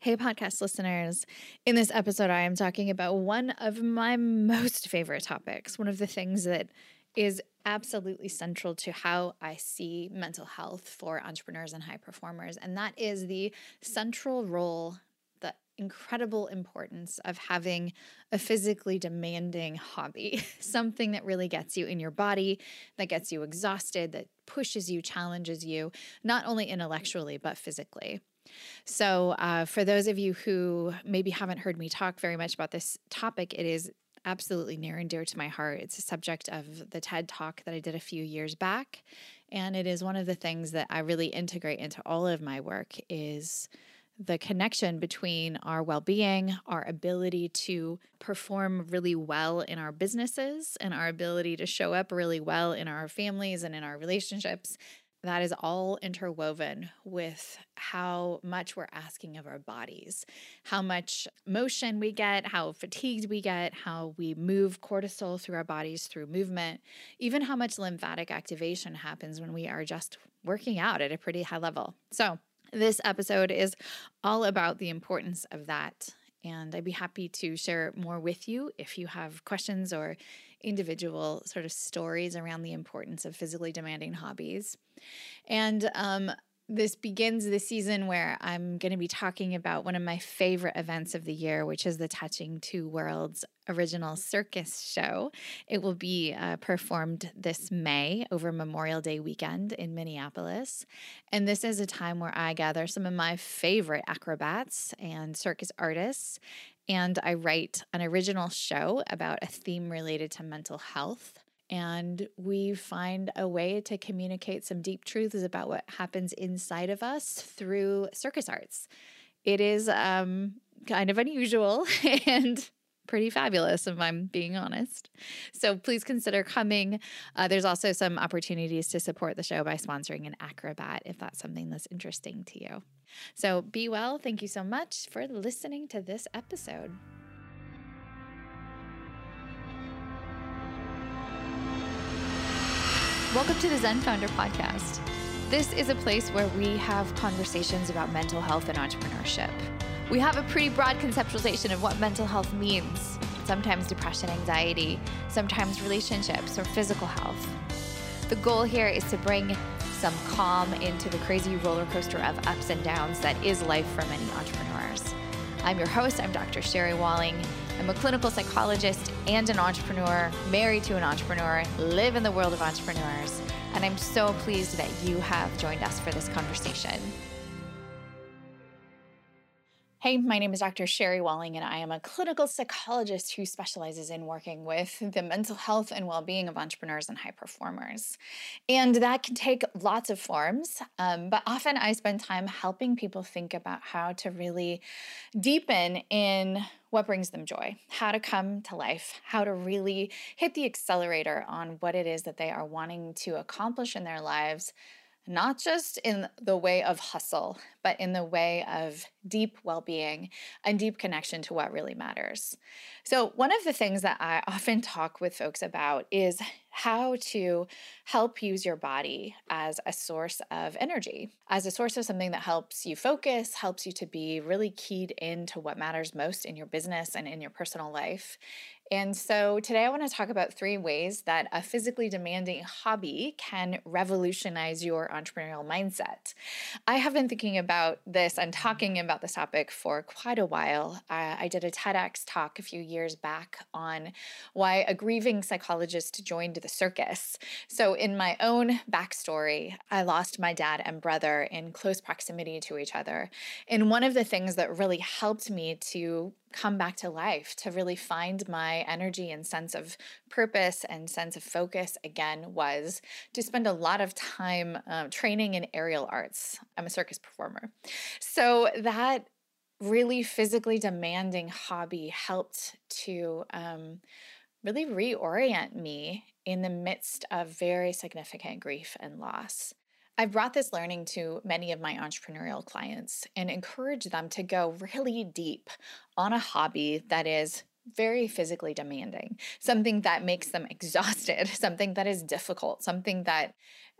Hey, podcast listeners. In this episode, I am talking about one of my most favorite topics, one of the things that is absolutely central to how I see mental health for entrepreneurs and high performers, and that is the central role, the incredible importance of having a physically demanding hobby, something that really gets you in your body, that gets you exhausted, that pushes you, challenges you, not only intellectually, but physically. So for those of you who maybe haven't heard me talk very much about this topic, it is absolutely near and dear to my heart. It's a subject of the TED Talk that I did a few years back, and it is one of the things that I really integrate into all of my work is the connection between our well-being, our ability to perform really well in our businesses, and our ability to show up really well in our families and in our relationships. That is all interwoven with how much we're asking of our bodies, how much motion we get, how fatigued we get, how we move cortisol through our bodies through movement, even how much lymphatic activation happens when we are just working out at a pretty high level. So this episode is all about the importance of that. And I'd be happy to share more with you if you have questions or individual sort of stories around the importance of physically demanding hobbies. And this begins the season where I'm going to be talking about one of my favorite events of the year, which is the Touching Two Worlds original circus show. It will be performed this May over Memorial Day weekend in Minneapolis. And this is a time where I gather some of my favorite acrobats and circus artists, and I write an original show about a theme related to mental health. And we find a way to communicate some deep truths about what happens inside of us through circus arts. It is kind of unusual and pretty fabulous, if I'm being honest. So please consider coming. There's also some opportunities to support the show by sponsoring an acrobat if that's something that's interesting to you. So be well. Thank you so much for listening to this episode. Welcome to the Zen Founder Podcast. This is a place where we have conversations about mental health and entrepreneurship. We have a pretty broad conceptualization of what mental health means. Sometimes depression, anxiety, sometimes relationships or physical health. The goal here is to bring some calm into the crazy roller coaster of ups and downs that is life for many entrepreneurs. I'm your host. I'm Dr. Sherry Walling. I'm a clinical psychologist and an entrepreneur, married to an entrepreneur, live in the world of entrepreneurs, and I'm so pleased that you have joined us for this conversation. Hey, my name is Dr. Sherry Walling, and I am a clinical psychologist who specializes in working with the mental health and well-being of entrepreneurs and high performers. And that can take lots of forms, but often I spend time helping people think about how to really deepen in what brings them joy, how to come to life, how to really hit the accelerator on what it is that they are wanting to accomplish in their lives, not just in the way of hustle, but in the way of deep well-being and deep connection to what really matters. So one of the things that I often talk with folks about is how to help use your body as a source of energy, as a source of something that helps you focus, helps you to be really keyed into what matters most in your business and in your personal life. And so today I want to talk about 3 ways that a physically demanding hobby can revolutionize your entrepreneurial mindset. I have been thinking about this and talking about this topic for quite a while. I did a TEDx talk a few years back on why a grieving psychologist joined the circus. So in my own backstory, I lost my dad and brother in close proximity to each other. And one of the things that really helped me to come back to life, to really find my energy and sense of purpose and sense of focus again, was to spend a lot of time training in aerial arts. I'm a circus performer. So that really physically demanding hobby helped to really reorient me in the midst of very significant grief and loss. I've brought this learning to many of my entrepreneurial clients and encourage them to go really deep on a hobby that is very physically demanding, something that makes them exhausted, something that is difficult, something that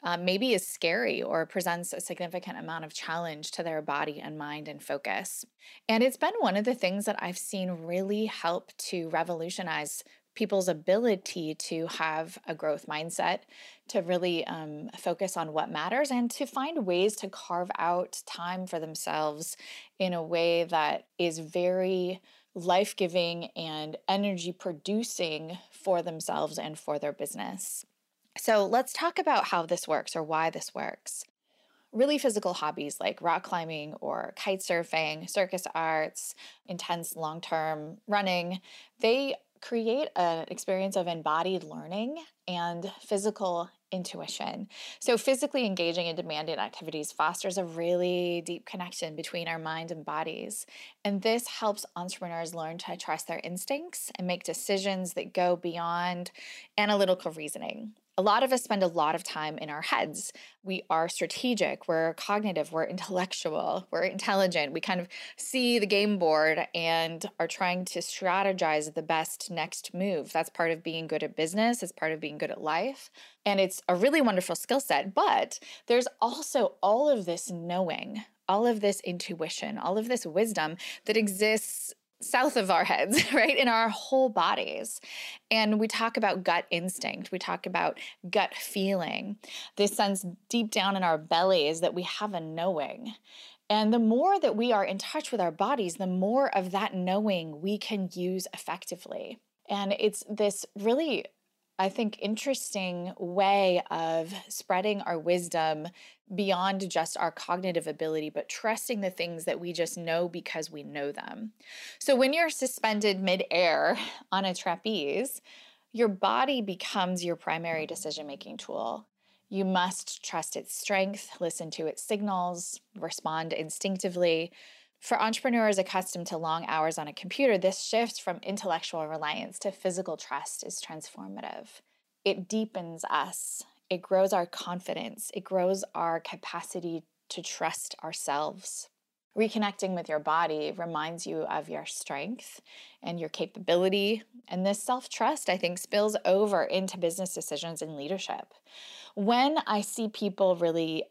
maybe is scary or presents a significant amount of challenge to their body and mind and focus. And it's been one of the things that I've seen really help to revolutionize people's ability to have a growth mindset, to really focus on what matters, and to find ways to carve out time for themselves in a way that is very life giving and energy producing for themselves and for their business. So let's talk about how this works or why this works. Really physical hobbies like rock climbing or kite surfing, circus arts, intense long-term running, they create an experience of embodied learning and physical intuition. So physically engaging in demanding activities fosters a really deep connection between our mind and bodies. And this helps entrepreneurs learn to trust their instincts and make decisions that go beyond analytical reasoning. A lot of us spend a lot of time in our heads. We are strategic, we're cognitive, we're intellectual, we're intelligent. We kind of see the game board and are trying to strategize the best next move. That's part of being good at business, it's part of being good at life. And it's a really wonderful skill set, but there's also all of this knowing, all of this intuition, all of this wisdom that exists south of our heads, right? In our whole bodies. And we talk about gut instinct. We talk about gut feeling, this sense deep down in our bellies that we have a knowing. And the more that we are in touch with our bodies, the more of that knowing we can use effectively. And it's this really, I think, interesting way of spreading our wisdom beyond just our cognitive ability, but trusting the things that we just know because we know them. So when you're suspended midair on a trapeze, your body becomes your primary decision-making tool. You must trust its strength, listen to its signals, respond instinctively. For entrepreneurs accustomed to long hours on a computer, this shift from intellectual reliance to physical trust is transformative. It deepens us. It grows our confidence. It grows our capacity to trust ourselves. Reconnecting with your body reminds you of your strength and your capability. And this self-trust, I think, spills over into business decisions and leadership. When I see people really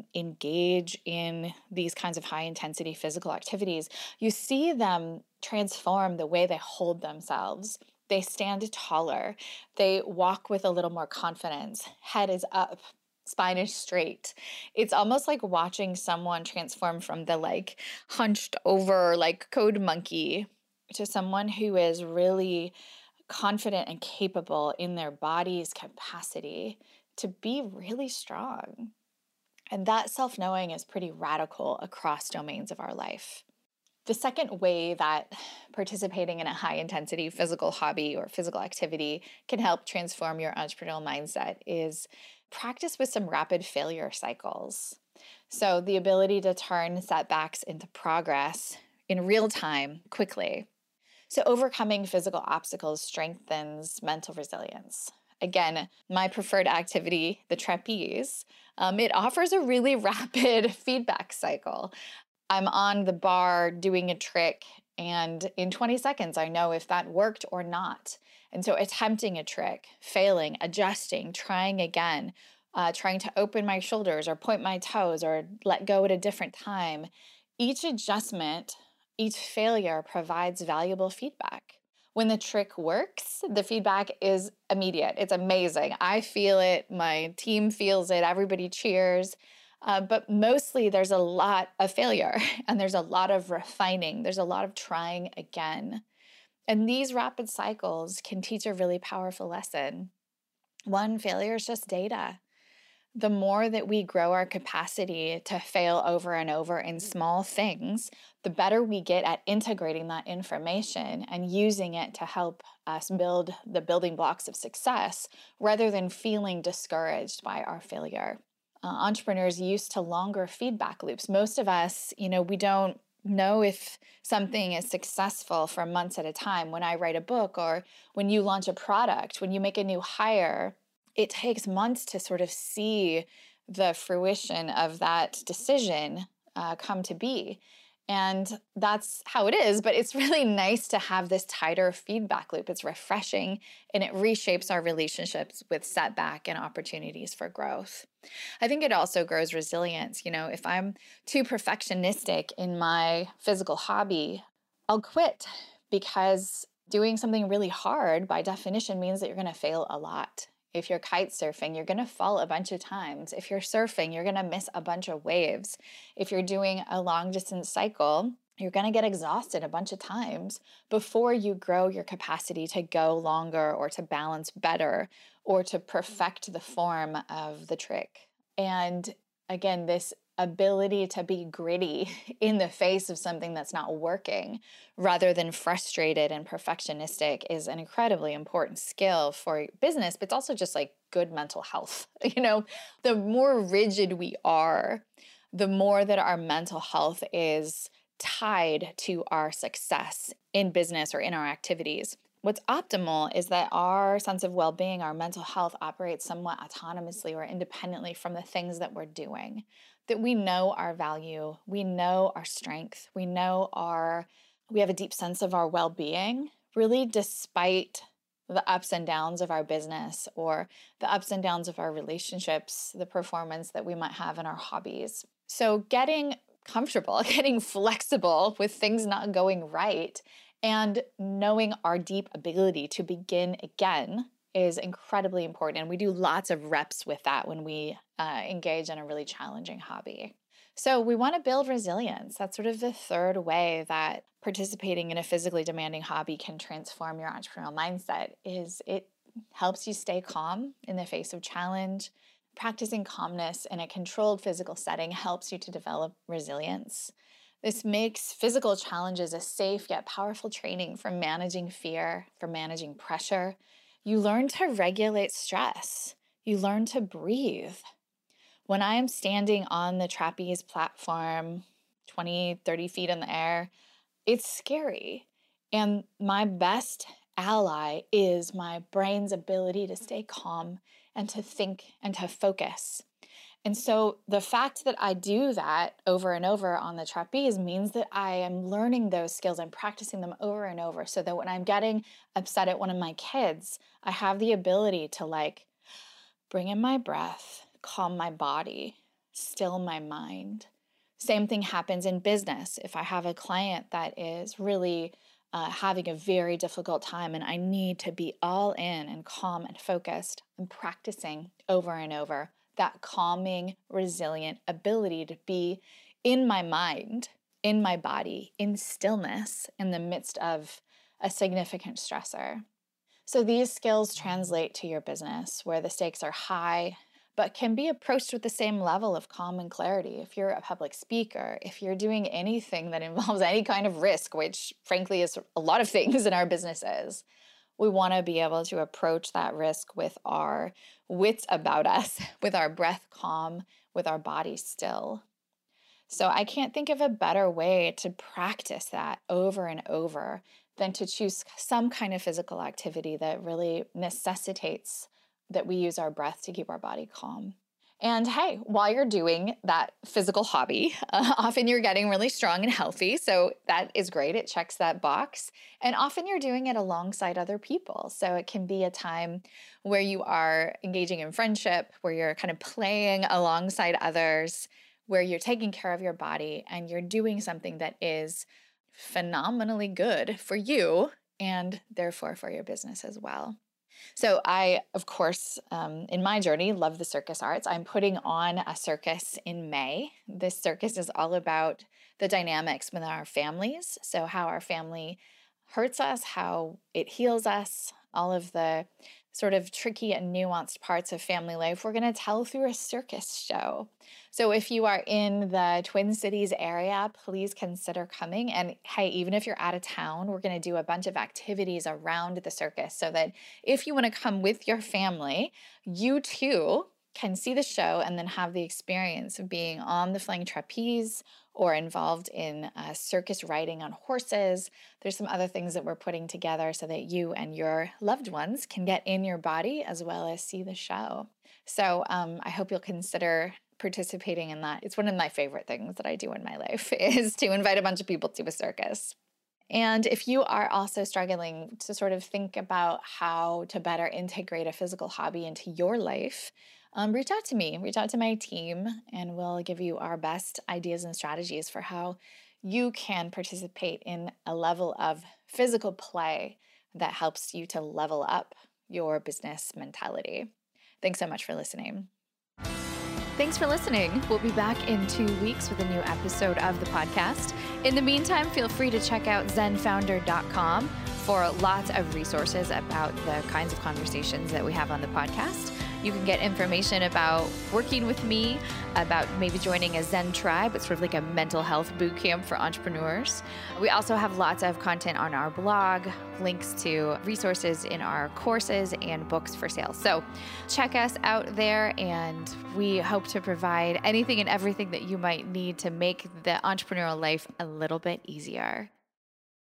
engage in these kinds of high-intensity physical activities, you see them transform the way they hold themselves. They stand taller. They walk with a little more confidence. Head is up. Spine is straight. It's almost like watching someone transform from the hunched over code monkey to someone who is really confident and capable in their body's capacity to be really strong. And that self-knowing is pretty radical across domains of our life. The second way that participating in a high-intensity physical hobby or physical activity can help transform your entrepreneurial mindset is practice with some rapid failure cycles. So the ability to turn setbacks into progress in real time, quickly. So overcoming physical obstacles strengthens mental resilience. Again, my preferred activity, the trapeze, it offers a really rapid feedback cycle. I'm on the bar doing a trick, and in 20 seconds, I know if that worked or not. And so attempting a trick, failing, adjusting, trying again, trying to open my shoulders or point my toes or let go at a different time. Each adjustment, each failure provides valuable feedback. When the trick works, the feedback is immediate. It's amazing. I feel it. My team feels it. Everybody cheers. But mostly there's a lot of failure and there's a lot of refining. There's a lot of trying again. And these rapid cycles can teach a really powerful lesson. One, failure is just data. The more that we grow our capacity to fail over and over in small things, the better we get at integrating that information and using it to help us build the building blocks of success rather than feeling discouraged by our failure. Entrepreneurs used to longer feedback loops. Most of us, we don't know if something is successful for months at a time. When I write a book or when you launch a product, when you make a new hire, it takes months to sort of see the fruition of that decision come to be. And that's how it is, but it's really nice to have this tighter feedback loop. It's refreshing and it reshapes our relationships with setback and opportunities for growth. I think it also grows resilience. If I'm too perfectionistic in my physical hobby, I'll quit, because doing something really hard by definition means that you're going to fail a lot. If you're kite surfing, you're going to fall a bunch of times. If you're surfing, you're going to miss a bunch of waves. If you're doing a long distance cycle, you're going to get exhausted a bunch of times before you grow your capacity to go longer or to balance better or to perfect the form of the trick. And again, this ability to be gritty in the face of something that's not working rather than frustrated and perfectionistic is an incredibly important skill for business, but it's also just like good mental health. The more rigid we are, the more that our mental health is tied to our success in business or in our activities. What's optimal is that our sense of well-being, our mental health, operates somewhat autonomously or independently from the things that we're doing, that we know our value, we know our strength, we have a deep sense of our well-being, really despite the ups and downs of our business or the ups and downs of our relationships, the performance that we might have in our hobbies. So getting comfortable, getting flexible with things not going right, and knowing our deep ability to begin again is incredibly important. And we do lots of reps with that when we engage in a really challenging hobby. So we want to build resilience. That's sort of the third way that participating in a physically demanding hobby can transform your entrepreneurial mindset, is it helps you stay calm in the face of challenge. Practicing calmness in a controlled physical setting helps you to develop resilience. This makes physical challenges a safe yet powerful training for managing fear, for managing pressure. You learn to regulate stress. You learn to breathe. When I am standing on the trapeze platform, 20, 30 feet in the air, it's scary. And my best ally is my brain's ability to stay calm and to think and to focus. And so the fact that I do that over and over on the trapeze means that I am learning those skills. I'm practicing them over and over so that when I'm getting upset at one of my kids, I have the ability to bring in my breath, calm my body, still my mind. Same thing happens in business. If I have a client that is really having a very difficult time and I need to be all in and calm and focused, I'm practicing over and over that calming, resilient ability to be in my mind, in my body, in stillness in the midst of a significant stressor. So these skills translate to your business where the stakes are high, but can be approached with the same level of calm and clarity. If you're a public speaker, if you're doing anything that involves any kind of risk, which frankly is a lot of things in our businesses, we want to be able to approach that risk with our wits about us, with our breath calm, with our body still. So I can't think of a better way to practice that over and over than to choose some kind of physical activity that really necessitates that we use our breath to keep our body calm. And hey, while you're doing that physical hobby, often you're getting really strong and healthy. So that is great. It checks that box. And often you're doing it alongside other people. So it can be a time where you are engaging in friendship, where you're kind of playing alongside others, where you're taking care of your body and you're doing something that is phenomenally good for you and therefore for your business as well. So I, of course, in my journey, love the circus arts. I'm putting on a circus in May. This circus is all about the dynamics with our families. So how our family hurts us, how it heals us, all of the sort of tricky and nuanced parts of family life, we're going to tell through a circus show. So if you are in the Twin Cities area, please consider coming. And hey, even if you're out of town, we're going to do a bunch of activities around the circus so that if you want to come with your family, you too can see the show and then have the experience of being on the flying trapeze or involved in circus riding on horses. There's some other things that we're putting together so that you and your loved ones can get in your body as well as see the show. So I hope you'll consider participating in that. It's one of my favorite things that I do in my life is to invite a bunch of people to a circus. And if you are also struggling to sort of think about how to better integrate a physical hobby into your life, reach out to me, reach out to my team, and we'll give you our best ideas and strategies for how you can participate in a level of physical play that helps you to level up your business mentality. Thanks so much for listening. Thanks for listening. We'll be back in 2 weeks with a new episode of the podcast. In the meantime, feel free to check out zenfounder.com for lots of resources about the kinds of conversations that we have on the podcast. You can get information about working with me, about maybe joining a Zen tribe. It's sort of like a mental health boot camp for entrepreneurs. We also have lots of content on our blog, links to resources in our courses and books for sale. So check us out there, and we hope to provide anything and everything that you might need to make the entrepreneurial life a little bit easier.